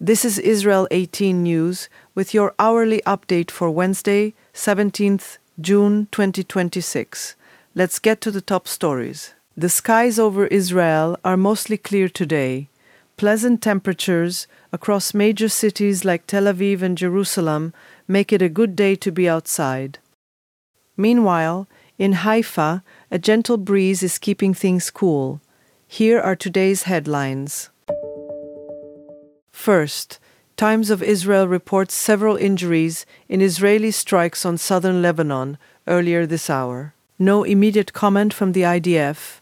This is Israel 18 News with your hourly update for Wednesday, 17th June 2026. Let's get to the top stories. The skies over Israel are mostly clear today. Pleasant temperatures across major cities like Tel Aviv and Jerusalem make it a good day to be outside. Meanwhile, in Haifa, a gentle breeze is keeping things cool. Here are today's headlines. First, Times of Israel reports several injuries in Israeli strikes on southern Lebanon earlier this hour. No immediate comment from the IDF.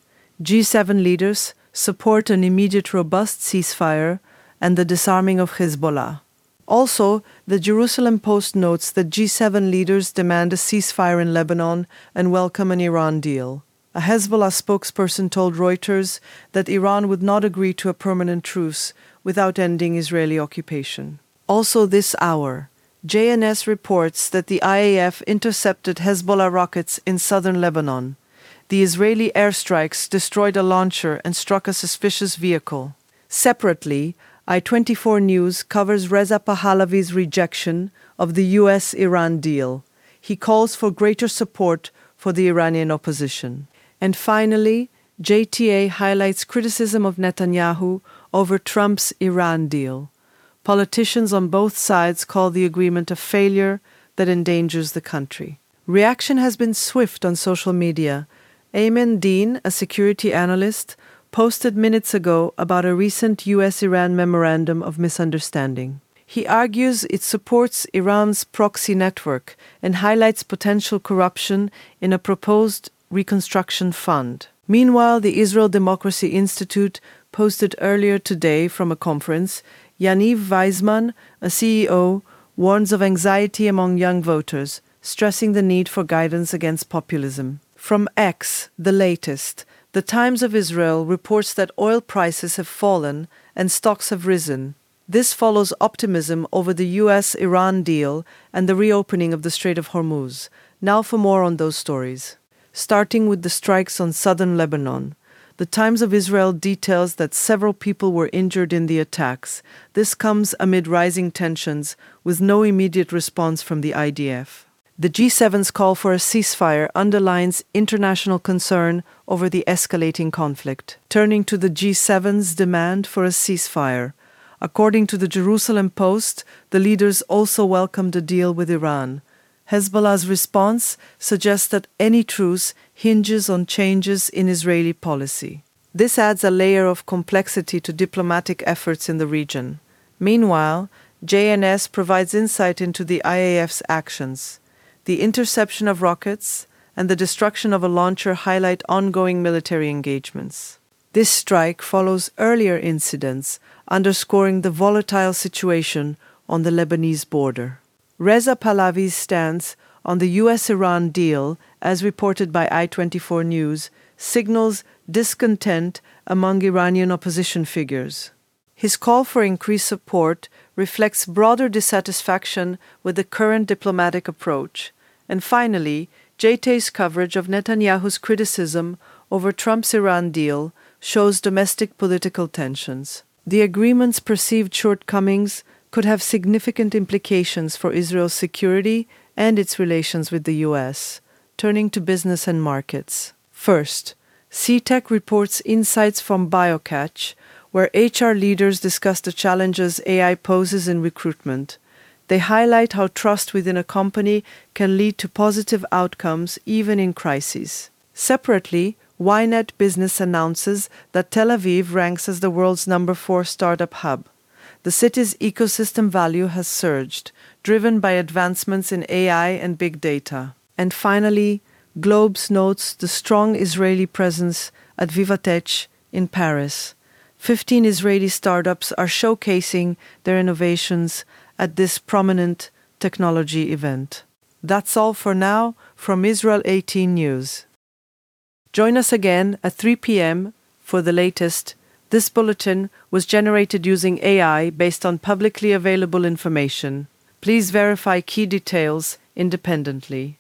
G7 leaders support an immediate robust ceasefire and the disarming of Hezbollah. Also, the Jerusalem Post notes that G7 leaders demand a ceasefire in Lebanon and welcome an Iran deal. A Hezbollah spokesperson told Reuters that Iran would not agree to a permanent truce without ending Israeli occupation. Also this hour, JNS reports that the IAF intercepted Hezbollah rockets in southern Lebanon. The Israeli airstrikes destroyed a launcher and struck a suspicious vehicle. Separately, I-24 News covers Reza Pahlavi's rejection of the US-Iran deal. He calls for greater support for the Iranian opposition. And finally, JTA highlights criticism of Netanyahu over Trump's Iran deal. Politicians on both sides call the agreement a failure that endangers the country. Reaction has been swift on social media. Ayman Dean, a security analyst, posted minutes ago about a recent US-Iran memorandum of misunderstanding. He argues it supports Iran's proxy network and highlights potential corruption in a proposed reconstruction fund. Meanwhile, the Israel Democracy Institute posted earlier today from a conference, Yaniv Weizman, a CEO, warns of anxiety among young voters, stressing the need for guidance against populism. From X, the latest, the Times of Israel reports that oil prices have fallen and stocks have risen. This follows optimism over the US-Iran deal and the reopening of the Strait of Hormuz. Now for more on those stories. Starting with the strikes on southern Lebanon. The Times of Israel details that several people were injured in the attacks. This comes amid rising tensions, with no immediate response from the IDF. The G7's call for a ceasefire underlines international concern over the escalating conflict. Turning to the G7's demand for a ceasefire. According to the Jerusalem Post, the leaders also welcomed a deal with Iran. Hezbollah's response suggests that any truce hinges on changes in Israeli policy. This adds a layer of complexity to diplomatic efforts in the region. Meanwhile, JNS provides insight into the IAF's actions. The interception of rockets and the destruction of a launcher highlight ongoing military engagements. This strike follows earlier incidents, underscoring the volatile situation on the Lebanese border. Reza Pahlavi's stance on the US-Iran deal, as reported by I-24 News, signals discontent among Iranian opposition figures. His call for increased support reflects broader dissatisfaction with the current diplomatic approach. And finally, JT's coverage of Netanyahu's criticism over Trump's Iran deal shows domestic political tensions. The agreement's perceived shortcomings could have significant implications for Israel's security and its relations with the US. Turning to business and markets. First, CTech reports insights from BioCatch, where HR leaders discuss the challenges AI poses in recruitment. They highlight how trust within a company can lead to positive outcomes even in crises. Separately, Ynet Business announces that Tel Aviv ranks as the world's number 4 startup hub. The city's ecosystem value has surged, driven by advancements in AI and big data. And finally, Globes notes the strong Israeli presence at Vivatech in Paris. 15 Israeli startups are showcasing their innovations at this prominent technology event. That's all for now from Israel 18 News. Join us again at 3 p.m. for the latest. This bulletin was generated using AI based on publicly available information. Please verify key details independently.